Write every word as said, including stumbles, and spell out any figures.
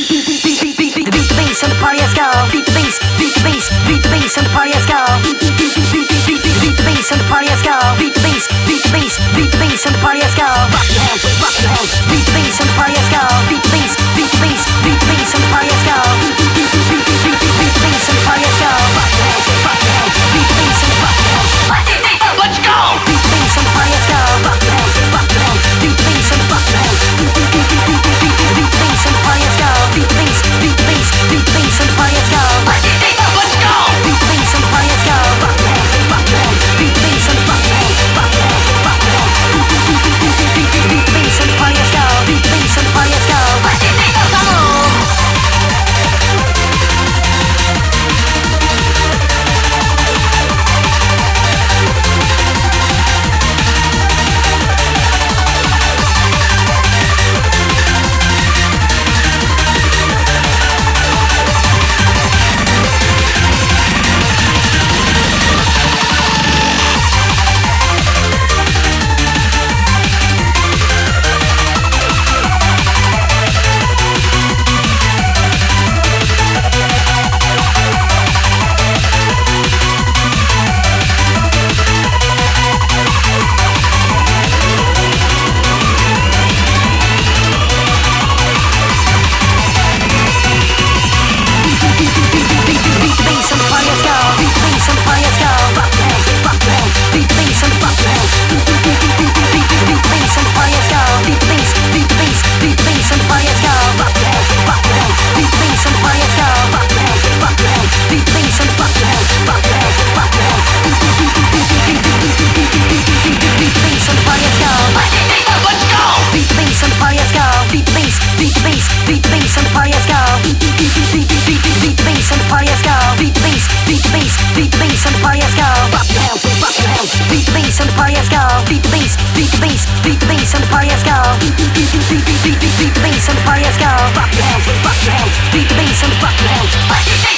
Beat the bass and the party, let's go. Beat the bass, beat the bass, beat the bass and the party, let's go. Beat the bass and the party, let's go. Beat the bass, beat the bass, beat the bass and the party, let's go. Rock your hands, rock your hands. Beat the bass and the party, let's go. Beat the bass, beat the bass, beat the bass and the party, let's go. Beat the bass and the party, let's go. Rock your hands, rock your hands. Beat the bass and rock your hands. Let's go. Beat the bass and the party, let's go. Rock your hands, rock your hands. Beat the bass and rock your hands. Beat the bass and the party, let's go. Beat the bass, beat the bass, beat the bass and the party, let's go. Let's go. Beat the bass and the party, let's go. Rock your hands, rock your hands. Beat the bass and rock your hands, rock your hands, rock your hands. Beat the bass and the party, let's go. Beat the bass and the party, let's go. Come on. Beat the bass and rock your hands. Beat the bass and rock your hands.